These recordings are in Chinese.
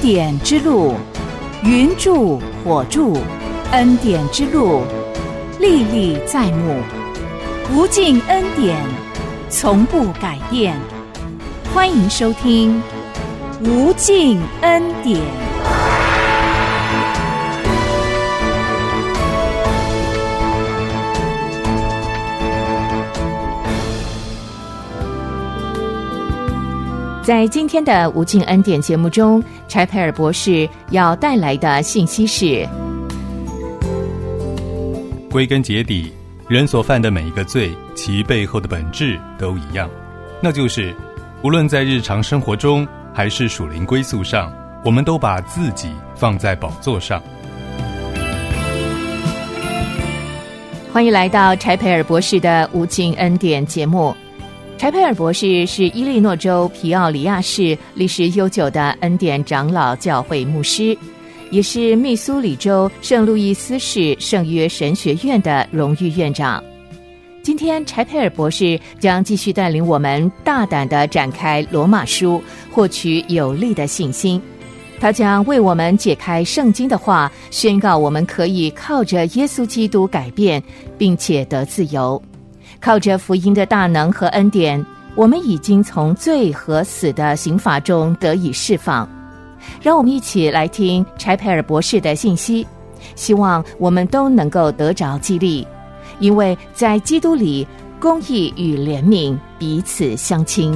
典之路，云柱火柱，恩典之路，历历在目，无尽恩典，从不改变。欢迎收听无尽恩典。在今天的无尽恩典节目中，柴培尔博士要带来的信息是： 归根结底，人所犯的每一个罪，其背后的本质都一样，那就是无论在日常生活中还是属灵归宿上，我们都把自己放在宝座上。 欢迎来到柴培尔博士的无尽恩典节目。柴培尔博士是伊利诺州皮奥里亚市历史悠久的恩典长老教会牧师，也是密苏里州圣路易斯市圣约神学院的荣誉院长。今天柴培尔博士将继续带领我们大胆地展开罗马书，获取有力的信心。他将为我们解开圣经的话，宣告我们可以靠着耶稣基督改变，并且得自由。靠着福音的大能和恩典，我们已经从罪和死的刑罚中得以释放。让我们一起来听柴培尔博士的信息，希望我们都能够得着激励，因为在基督里，公义与怜悯彼此相亲。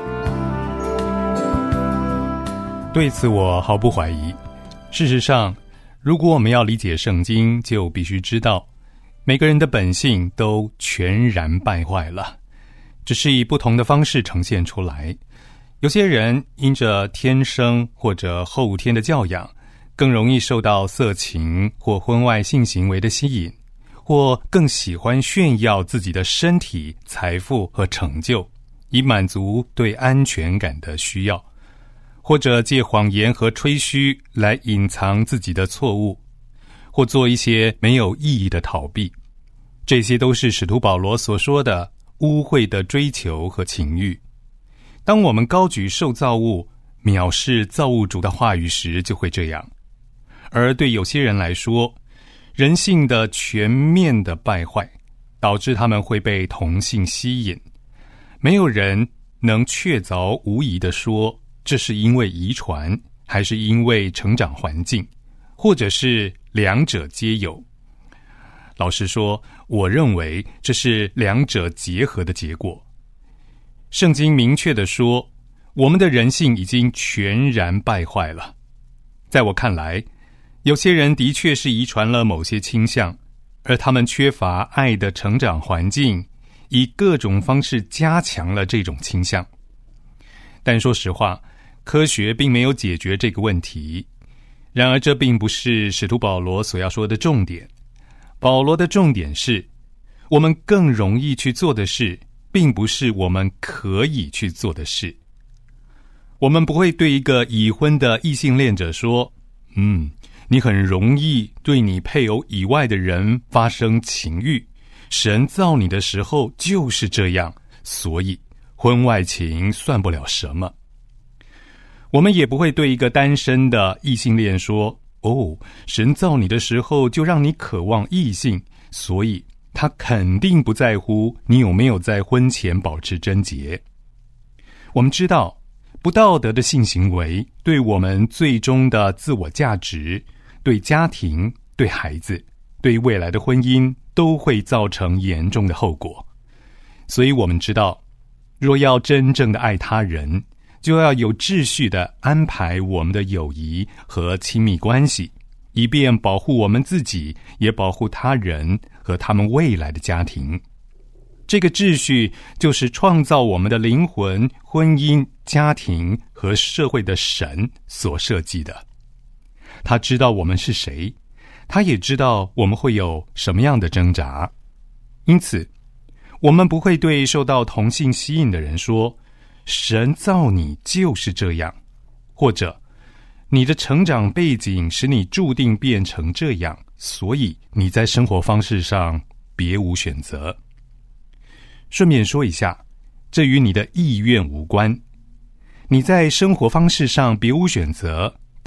对此我毫不怀疑。事实上，如果我们要理解圣经，就必须知道每个人的本性都全然败坏了，只是以不同的方式呈现出来。有些人因着天生或者后天的教养，更容易受到色情或婚外性行为的吸引，或更喜欢炫耀自己的身体、财富和成就，以满足对安全感的需要，或者借谎言和吹嘘来隐藏自己的错误，或做一些没有意义的逃避。这些都是使徒保罗所说的污秽的追求和情欲。当我们高举受造物，藐视造物主的话语时，就会这样。而对有些人来说，人性的全面的败坏，导致他们会被同性吸引。没有人能确凿无疑地说，这是因为遗传，还是因为成长环境，或者是两者皆有。老实说，我认为这是两者结合的结果。圣经明确地说，我们的人性已经全然败坏了。在我看来，有些人的确是遗传了某些倾向，而他们缺乏爱的成长环境，以各种方式加强了这种倾向。但说实话，科学并没有解决这个问题。然而这并不是使徒保罗所要说的重点。保罗的重点是，我们更容易去做的事，并不是我们可以去做的事。我们不会对一个已婚的异性恋者说，你很容易对你配偶以外的人发生情欲，神造你的时候就是这样，所以婚外情算不了什么。我们也不会对一个单身的异性恋说，神造你的时候就让你渴望异性，所以他肯定不在乎你有没有在婚前保持贞洁。我们知道，不道德的性行为对我们最终的自我价值、对家庭、对孩子、对未来的婚姻都会造成严重的后果。所以我们知道，若要真正的爱他人，就要有秩序地安排我们的友谊和亲密关系，以便保护我们自己，也保护他人和他们未来的家庭。这个秩序就是创造我们的灵魂、婚姻、家庭和社会的神所设计的。他知道我们是谁，他也知道我们会有什么样的挣扎。因此，我们不会对受到同性吸引的人说，神造你就是这样，或者你的成长背景使你注定变成这样，所以你在生活方式上别无选择。顺便说一下，这与你的意愿无关。你在生活方式上别无选择，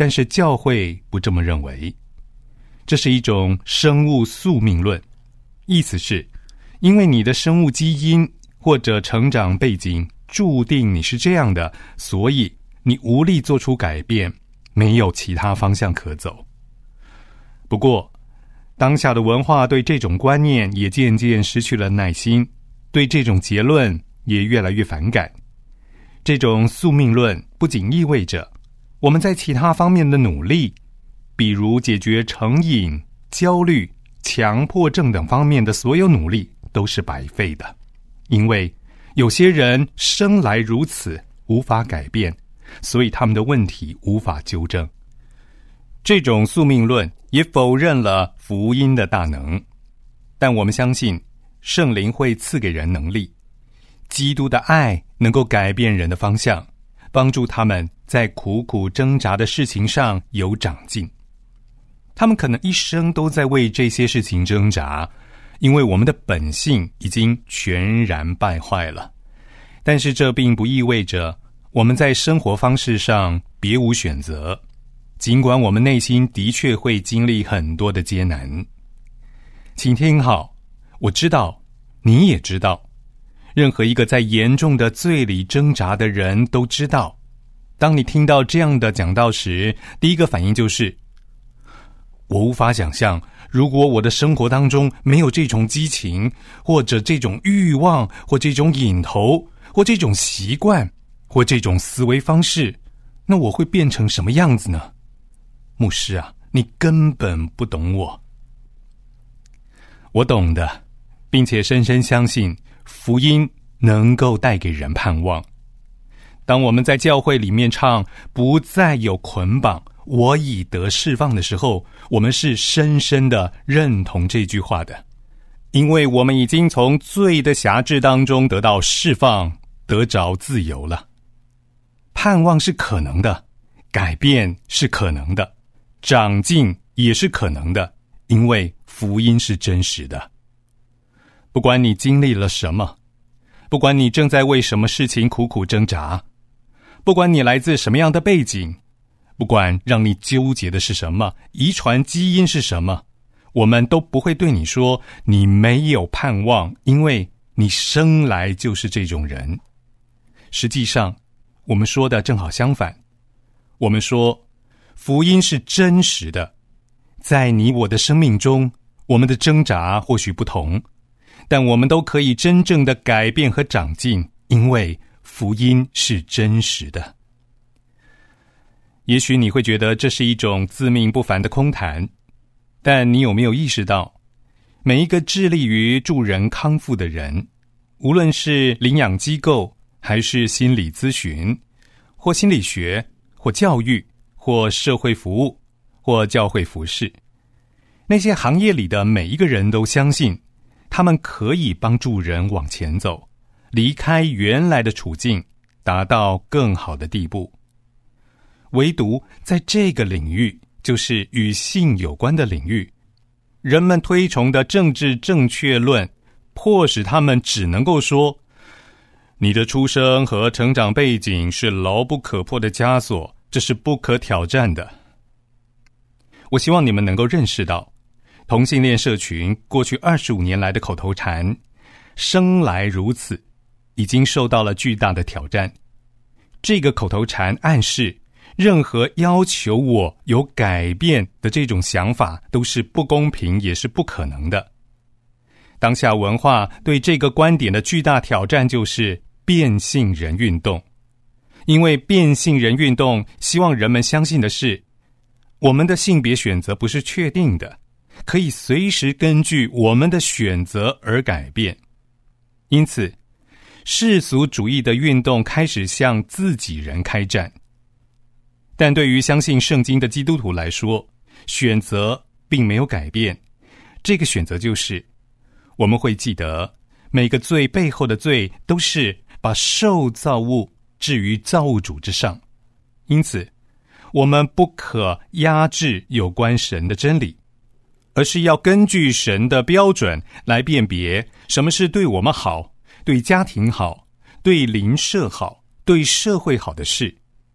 但是教会不这么认为。这是一种生物宿命论，意思是因为你的生物基因或者成长背景注定你是这样的，所以你无力做出改变，没有其他方向可走。不过当下的文化对这种观念也渐渐失去了耐心，对这种结论也越来越反感。这种宿命论不仅意味着我们在其他方面的努力，比如解决成瘾、焦虑、强迫症等方面的所有努力都是白费的，因为有些人生来如此，无法改变，所以他们的问题无法纠正。这种宿命论也否认了福音的大能，但我们相信圣灵会赐给人能力，基督的爱能够改变人的方向，帮助他们在苦苦挣扎的事情上有长进。他们可能一生都在为这些事情挣扎，因为我们的本性已经全然败坏了。但是这并不意味着我们在生活方式上别无选择，尽管我们内心的确会经历很多的艰难。请听好，我知道，你也知道，任何一个在严重的罪里挣扎的人都知道，当你听到这样的讲道时，第一个反应就是我无法想象，如果我的生活当中没有这种激情，或者这种欲望，或这种瘾头，或这种习惯，或这种思维方式，那我会变成什么样子呢？牧师啊，你根本不懂我。我懂的，并且深深相信福音能够带给人盼望。当我们在教会里面唱不再有捆绑，我已得释放的时候，我们是深深的认同这句话的，因为我们已经从罪的辖制当中得到释放，得着自由了。盼望是可能的，改变是可能的，长进也是可能的，因为福音是真实的。不管你经历了什么，不管你正在为什么事情苦苦挣扎，不管你来自什么样的背景，不管让你纠结的是什么，遗传基因是什么，我们都不会对你说你没有盼望，因为你生来就是这种人。实际上，我们说的正好相反。我们说，福音是真实的，在你我的生命中，我们的挣扎或许不同，但我们都可以真正的改变和长进，因为福音是真实的。也许你会觉得这是一种自命不凡的空谈，但你有没有意识到，每一个致力于助人康复的人，无论是领养机构，还是心理咨询，或心理学，或教育，或社会服务，或教会服事，那些行业里的每一个人都相信，他们可以帮助人往前走，离开原来的处境，达到更好的地步。唯独在这个领域，就是与性有关的领域，人们推崇的政治正确论，迫使他们只能够说，你的出生和成长背景是牢不可破的枷锁，这是不可挑战的。我希望你们能够认识到，同性恋社群过去25年来的口头禅生来如此，已经受到了巨大的挑战。这个口头禅暗示任何要求我有改变的这种想法都是不公平，也是不可能的。当下文化对这个观点的巨大挑战就是变性人运动，因为变性人运动希望人们相信的是，我们的性别选择不是确定的，可以随时根据我们的选择而改变。因此，世俗主义的运动开始向自己人开战。但对于相信圣经的基督徒来说，选择并没有改变。这个选择就是，我们会记得，每个罪背后的罪都是把受造物置于造物主之上。因此，我们不可压制有关神的真理，而是要根据神的标准来辨别什么是对我们好，对家庭好，对邻舍好，对社会好的事，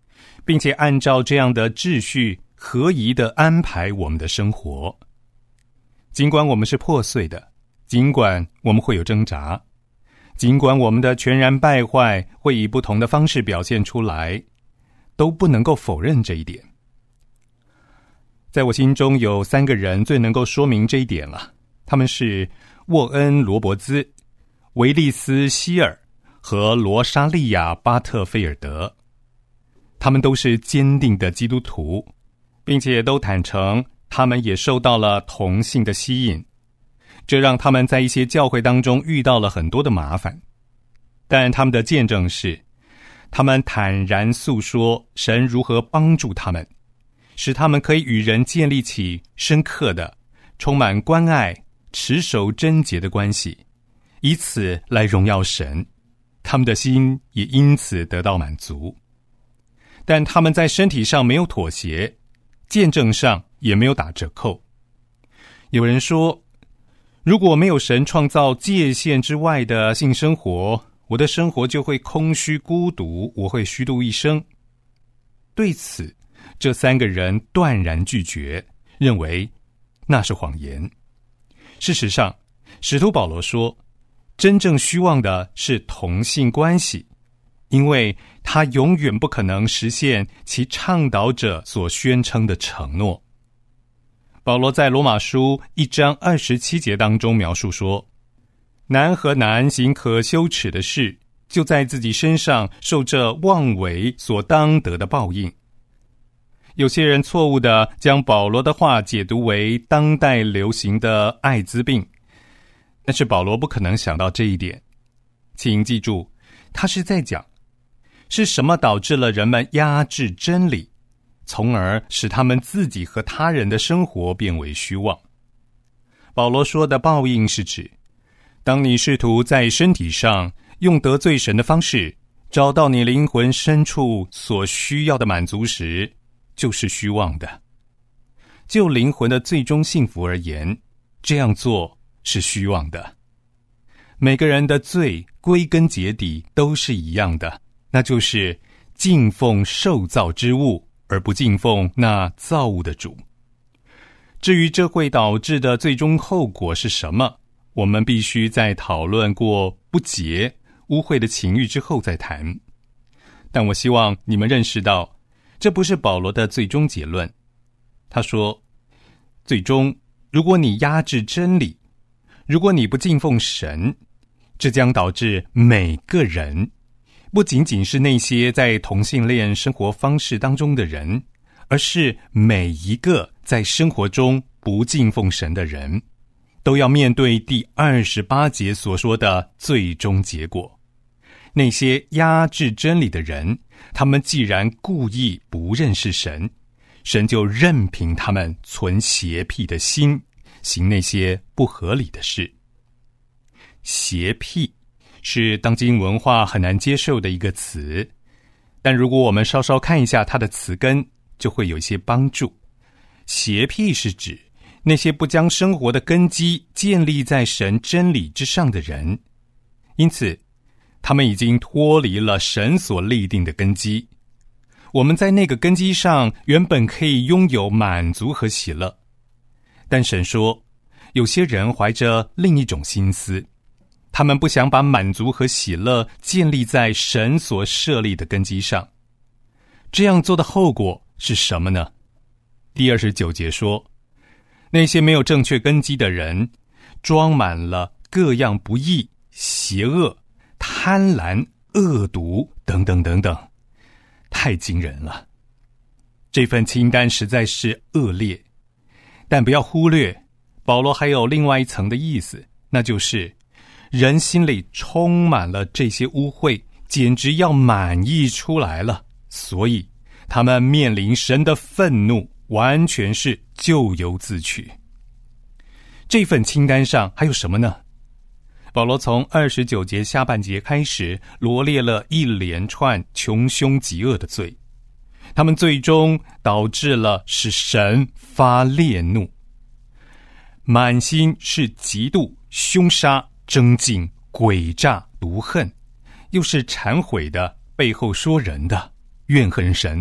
并且按照这样的秩序合宜地安排我们的生活。尽管我们是破碎的，尽管我们会有挣扎，尽管我们的全然败坏会以不同的方式表现出来，都不能够否认这一点。在我心中有3个人最能够说明这一点了，他们是沃恩·罗伯兹、维利斯·希尔和罗莎莉亚·巴特菲尔德。他们都是坚定的基督徒，并且都坦诚他们也受到了同性的吸引，这让他们在一些教会当中遇到了很多的麻烦。但他们的见证是，他们坦然诉说神如何帮助他们，使他们可以与人建立起深刻的、充满关爱、持守贞洁的关系，以此来荣耀神。他们的心也因此得到满足。但他们在身体上没有妥协，见证上也没有打折扣。有人说，如果没有神创造界限之外的性生活，我的生活就会空虚孤独，我会虚度一生。对此，这3个人断然拒绝，认为那是谎言。事实上，使徒保罗说，真正虚妄的是同性关系，因为他永远不可能实现其倡导者所宣称的承诺。保罗在罗马书1章27节当中描述说，男和男行可羞耻的事，就在自己身上受这妄为所当得的报应。有些人错误地将保罗的话解读为当代流行的艾滋病，但是保罗不可能想到这一点。请记住，他是在讲是什么导致了人们压制真理，从而使他们自己和他人的生活变为虚妄。保罗说的报应是指，当你试图在身体上用得罪神的方式找到你灵魂深处所需要的满足时，就是虚妄的。就灵魂的最终幸福而言，这样做是虚妄的。每个人的罪归根结底都是一样的，那就是敬奉受造之物，而不敬奉那造物的主。至于这会导致的最终后果是什么，我们必须在讨论过不洁、污秽的情欲之后再谈。但我希望你们认识到，这不是保罗的最终结论。他说，最终，如果你压制真理，如果你不敬奉神，这将导致每个人，不仅仅是那些在同性恋生活方式当中的人，而是每一个在生活中不敬奉神的人，都要面对第28节所说的最终结果。那些压制真理的人，他们既然故意不认识神，神就任凭他们存邪僻的心，行那些不合理的事。邪僻是当今文化很难接受的一个词，但如果我们稍稍看一下它的词根，就会有一些帮助。邪僻是指那些不将生活的根基建立在神真理之上的人，因此他们已经脱离了神所立定的根基。我们在那个根基上原本可以拥有满足和喜乐，但神说，有些人怀着另一种心思，他们不想把满足和喜乐建立在神所设立的根基上。这样做的后果是什么呢？第29节说，那些没有正确根基的人，装满了各样不义、邪恶、贪婪、恶毒等等等等，太惊人了。这份清单实在是恶劣，但不要忽略，保罗还有另外一层的意思，那就是人心里充满了这些污秽，简直要满溢出来了，所以他们面临神的愤怒，完全是咎由自取。这份清单上还有什么呢？保罗从29节下半节开始罗列了一连串穷凶极恶的罪，他们最终导致了使神发烈怒，满心是嫉妒、凶杀、争竞、诡诈、毒恨，又是忏悔的、背后说人的、怨恨神的、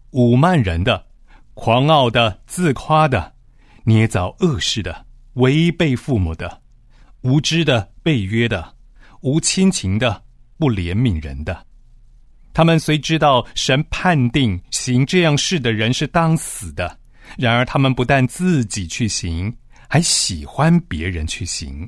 侮慢人的、狂傲的、自夸的、捏造恶事的、违背父母的、无知的、背约的、无亲情的、不怜悯人的。他们虽知道神判定行这样事的人是当死的，然而他们不但自己去行，还喜欢别人去行。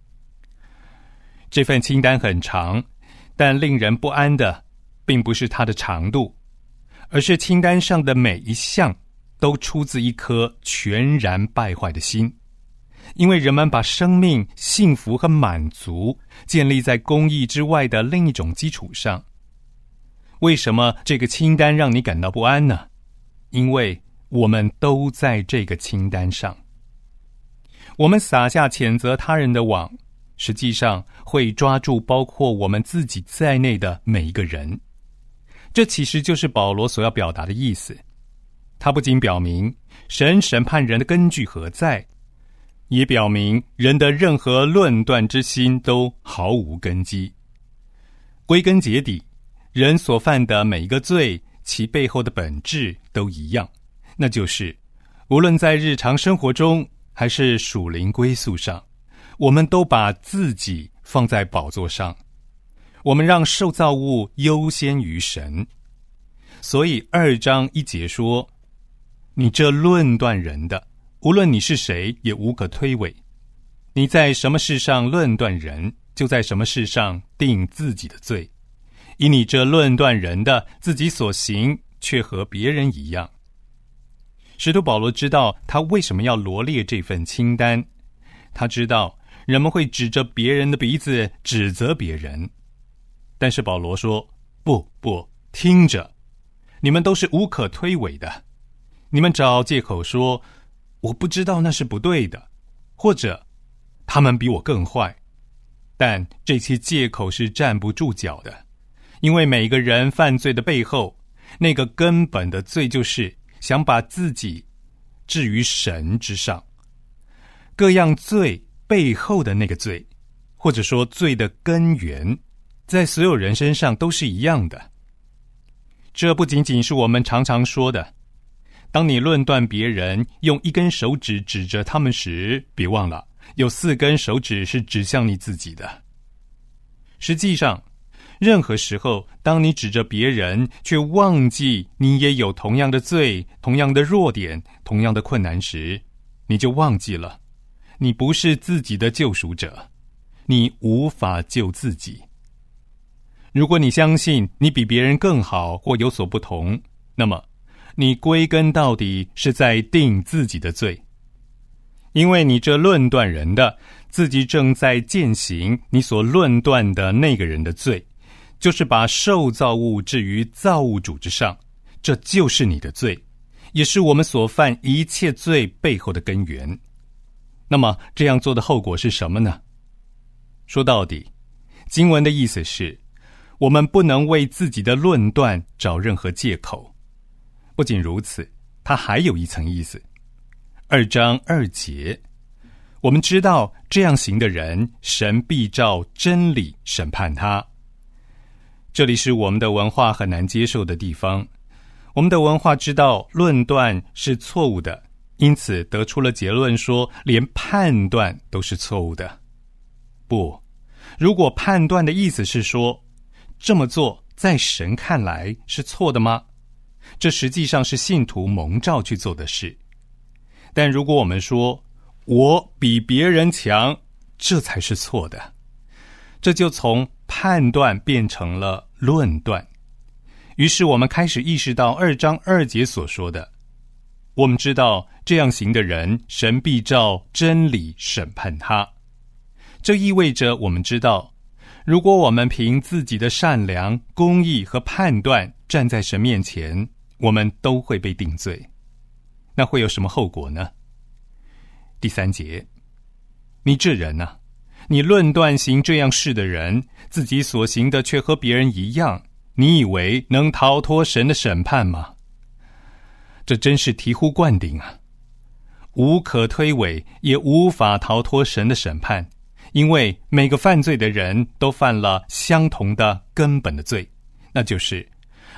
这份清单很长，但令人不安的并不是它的长度，而是清单上的每一项都出自一颗全然败坏的心。因为人们把生命、幸福和满足建立在公义之外的另一种基础上。为什么这个清单让你感到不安呢？因为我们都在这个清单上。我们撒下谴责他人的网，实际上会抓住包括我们自己在内的每一个人。这其实就是保罗所要表达的意思。他不仅表明神审判人的根据何在，也表明人的任何论断之心都毫无根基。归根结底，人所犯的每一个罪，其背后的本质都一样，那就是无论在日常生活中还是属灵归宿上，我们都把自己放在宝座上，我们让受造物优先于神。所以2章1节说，你这论断人的，无论你是谁，也无可推诿。你在什么事上论断人，就在什么事上定自己的罪。以你这论断人的，自己所行却和别人一样。使徒保罗知道他为什么要罗列这份清单，他知道人们会指着别人的鼻子指责别人，但是保罗说，不，听着，你们都是无可推诿的。你们找借口说，我不知道那是不对的，或者他们比我更坏，但这些借口是站不住脚的。因为每个人犯罪的背后，那个根本的罪就是想把自己置于神之上。各样罪背后的那个罪，或者说罪的根源，在所有人身上都是一样的。这不仅仅是我们常常说的，当你论断别人，用1根手指指着他们时，别忘了有4根手指是指向你自己的。实际上，任何时候，当你指着别人，却忘记你也有同样的罪、同样的弱点、同样的困难时，你就忘记了，你不是自己的救赎者，你无法救自己。如果你相信你比别人更好或有所不同，那么你归根到底是在定自己的罪。因为你这论断人的，自己正在践行你所论断的那个人的罪，就是把受造物置于造物主之上，这就是你的罪，也是我们所犯一切罪背后的根源。那么这样做的后果是什么呢？说到底，经文的意思是，我们不能为自己的论断找任何借口。不仅如此，它还有一层意思。2章2节，我们知道这样行的人，神必照真理审判他。这里是我们的文化很难接受的地方。我们的文化知道论断是错误的，因此得出了结论说，连判断都是错误的。不，如果判断的意思是说，这么做在神看来是错的吗？这实际上是信徒蒙召去做的事。但如果我们说，我比别人强，这才是错的。这就从判断变成了论断。于是我们开始意识到2章2节所说的，我们知道这样行的人，神必照真理审判他。这意味着我们知道，如果我们凭自己的善良、公义和判断站在神面前，我们都会被定罪。那会有什么后果呢？第3节，你这人啊，你论断行这样事的人，自己所行的却和别人一样，你以为能逃脱神的审判吗？这真是醍醐灌顶啊！无可推诿，也无法逃脱神的审判，因为每个犯罪的人都犯了相同的根本的罪，那就是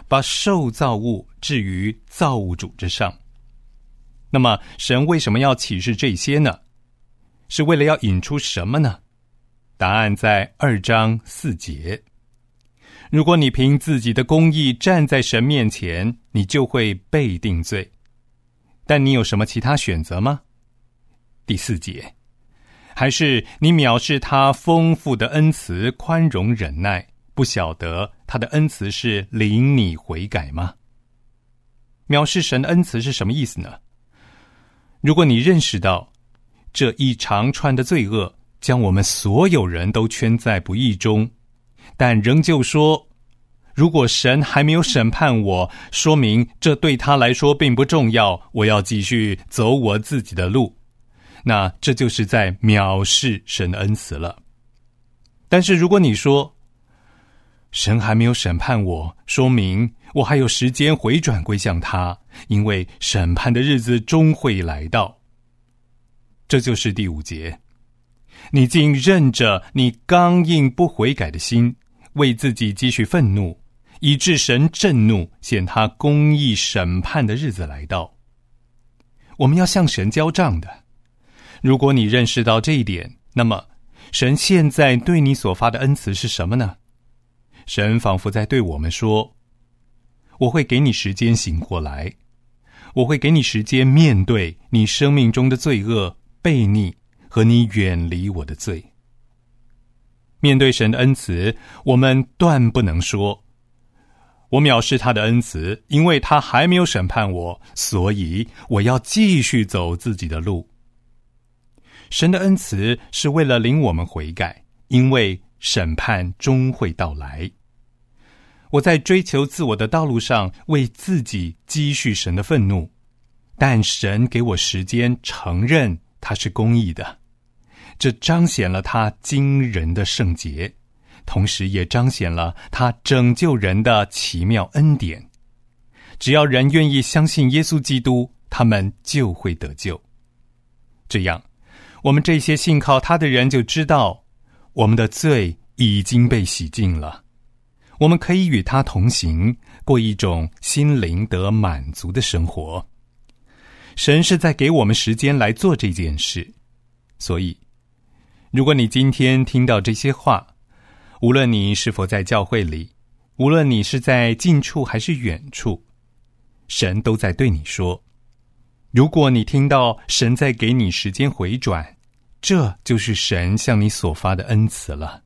把受造物置于造物主之上。那么神为什么要启示这些呢？是为了要引出什么呢？答案在2章4节。如果你凭自己的公义站在神面前，你就会被定罪。但你有什么其他选择吗？第4节，还是你藐视他丰富的恩慈、宽容忍耐，不晓得他的恩慈是领你悔改吗？藐视神的恩慈是什么意思呢？如果你认识到这一长串的罪恶将我们所有人都圈在不义中，但仍旧说，如果神还没有审判我，说明这对他来说并不重要，我要继续走我自己的路，那这就是在藐视神的恩慈了。但是如果你说，神还没有审判我，说明我还有时间回转归向他，因为审判的日子终会来到。这就是第5节。你竟任着你刚硬不悔改的心，为自己积蓄愤怒，以致神震怒，显他公义审判的日子来到。我们要向神交账的。如果你认识到这一点，那么神现在对你所发的恩慈是什么呢？神仿佛在对我们说，我会给你时间醒过来，我会给你时间面对你生命中的罪恶、悖逆和你远离我的罪。面对神的恩慈，我们断不能说，我藐视他的恩慈，因为他还没有审判我，所以我要继续走自己的路。神的恩慈是为了领我们悔改，因为审判终会到来。我在追求自我的道路上为自己积蓄神的愤怒，但神给我时间承认他是公义的，这彰显了他惊人的圣洁，同时也彰显了他拯救人的奇妙恩典。只要人愿意相信耶稣基督，他们就会得救。这样，我们这些信靠他的人就知道，我们的罪已经被洗净了，我们可以与他同行，过一种心灵得满足的生活。神是在给我们时间来做这件事。所以，如果你今天听到这些话，无论你是否在教会里，无论你是在近处还是远处，神都在对你说，如果你听到神在给你时间回转，这就是神向你所发的恩慈了。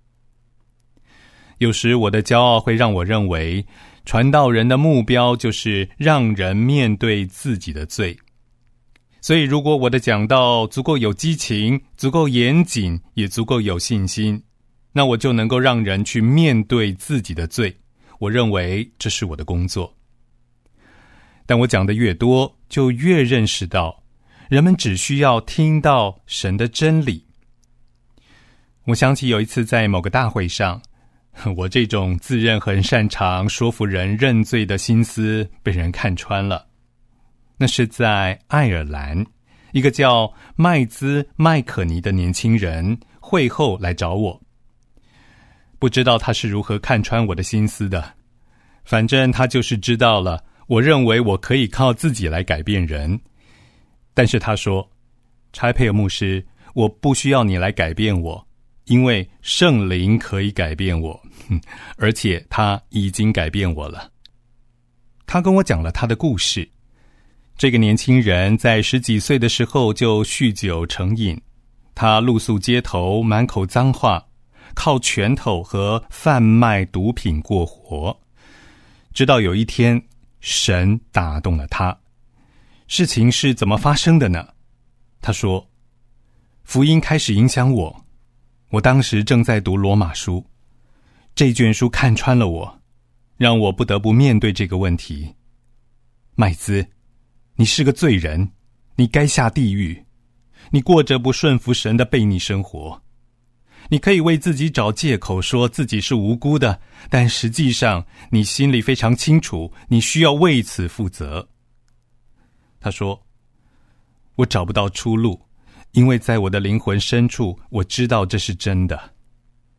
有时我的骄傲会让我认为，传道人的目标就是让人面对自己的罪。所以如果我的讲道足够有激情，足够严谨，也足够有信心，那我就能够让人去面对自己的罪。我认为这是我的工作。但我讲的越多，就越认识到，人们只需要听到神的真理。我想起有一次在某个大会上，我这种自认很擅长说服人认罪的心思被人看穿了。那是在爱尔兰，一个叫麦兹麦可尼的年轻人会后来找我。不知道他是如何看穿我的心思的，反正他就是知道了，我认为我可以靠自己来改变人。但是他说，柴佩尔牧师，我不需要你来改变我，因为圣灵可以改变我，而且他已经改变我了。他跟我讲了他的故事。这个年轻人在10几岁的时候就酗酒成瘾，他露宿街头，满口脏话，靠拳头和贩卖毒品过活。直到有一天，神打动了他。事情是怎么发生的呢？他说，福音开始影响我，我当时正在读罗马书，这卷书看穿了我，让我不得不面对这个问题。麦兹，你是个罪人，你该下地狱，你过着不顺服神的悖逆生活。你可以为自己找借口说自己是无辜的，但实际上你心里非常清楚，你需要为此负责。他说，我找不到出路，因为在我的灵魂深处，我知道这是真的。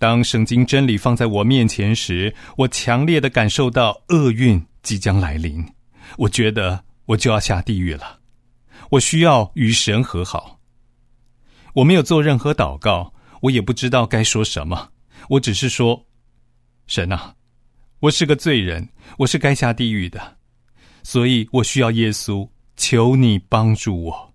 当圣经真理放在我面前时，我强烈地感受到厄运即将来临，我觉得我就要下地狱了，我需要与神和好。我没有做任何祷告，我也不知道该说什么，我只是说，神啊，我是个罪人，我是该下地狱的，所以我需要耶稣，求你帮助我。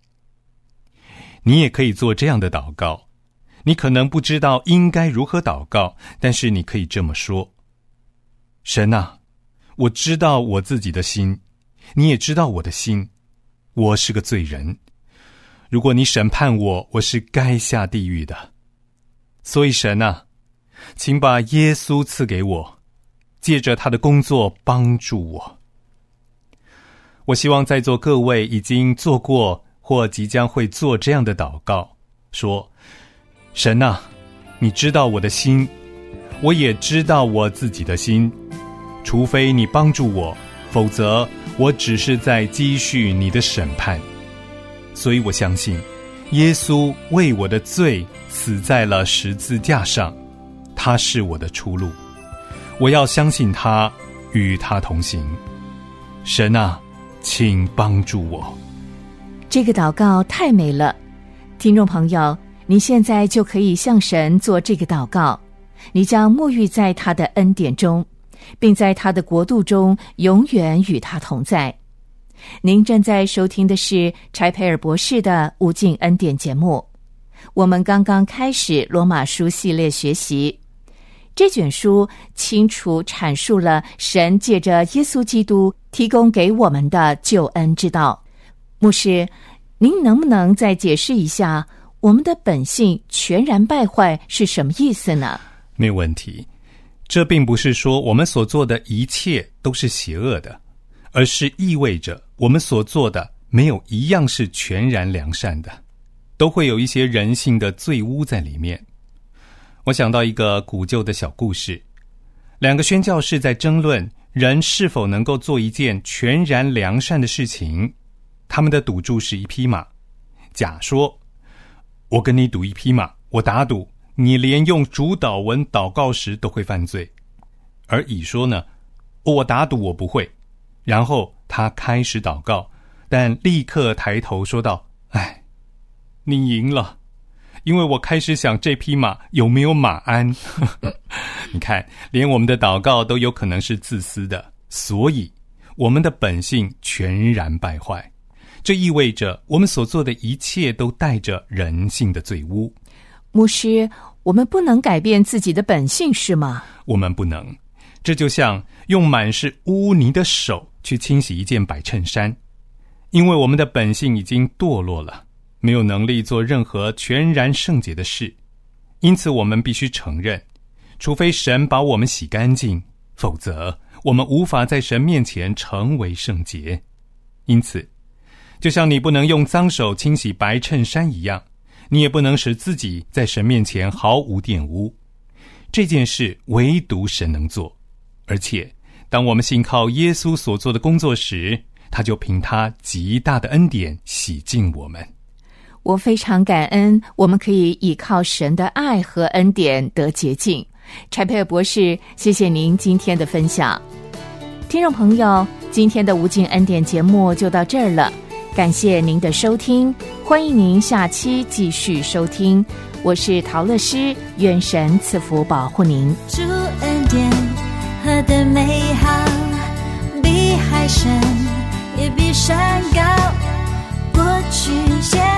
你也可以做这样的祷告，你可能不知道应该如何祷告，但是你可以这么说，神啊，我知道我自己的心，你也知道我的心，我是个罪人，如果你审判我，我是该下地狱的，所以神啊，请把耶稣赐给我，借着他的工作帮助我。我希望在座各位已经做过或即将会做这样的祷告，说，神啊，你知道我的心，我也知道我自己的心，除非你帮助我，否则我只是在积蓄你的审判。所以我相信耶稣为我的罪死在了十字架上，他是我的出路，我要相信他，与他同行。神啊，请帮助我。 这个祷告太美了，听众朋友，你现在就可以向神做这个祷告，你将沐浴在他的恩典中，并在他的国度中永远与他同在。您正在收听的是柴培尔博士的无尽恩典节目，我们刚刚开始罗马书系列学习。这卷书清楚阐述了神借着耶稣基督提供给我们的救恩之道。牧师，您能不能再解释一下我们的本性全然败坏是什么意思呢？ 没有问题，这并不是说我们所做的一切都是邪恶的，而是意味着我们所做的没有一样是全然良善的，都会有一些人性的罪污在里面。我想到一个古旧的小故事，两个宣教士在争论人是否能够做一件全然良善的事情。他们的赌注是一匹马。甲说，我跟你赌一匹马，我打赌你连用主祷文祷告时都会犯罪。而乙说呢，我打赌我不会。然后他开始祷告，但立刻抬头说道，哎，你赢了，因为我开始想这匹马有没有马鞍。你看，连我们的祷告都有可能是自私的，所以我们的本性全然败坏。这意味着我们所做的一切都带着人性的罪污。 牧师，我们不能改变自己的本性是吗？ 我们不能，这就像用满是污泥的手去清洗一件白衬衫，因为我们的本性已经堕落了，没有能力做任何全然圣洁的事。因此我们必须承认，除非神把我们洗干净，否则我们无法在神面前成为圣洁。因此就像你不能用脏手清洗白衬衫一样，你也不能使自己在神面前毫无玷污。这件事唯独神能做，而且当我们信靠耶稣所做的工作时，他就凭他极大的恩典洗净我们。 我非常感恩我们可以依靠神的爱和恩典得洁净。柴培尔博士，谢谢您今天的分享。听众朋友，今天的无尽恩典节目就到这儿了，感谢您的收听，欢迎您下期继续收听。我是陶乐诗，愿神赐福保护您。 主恩典何等美好，比海深也比山高，过去现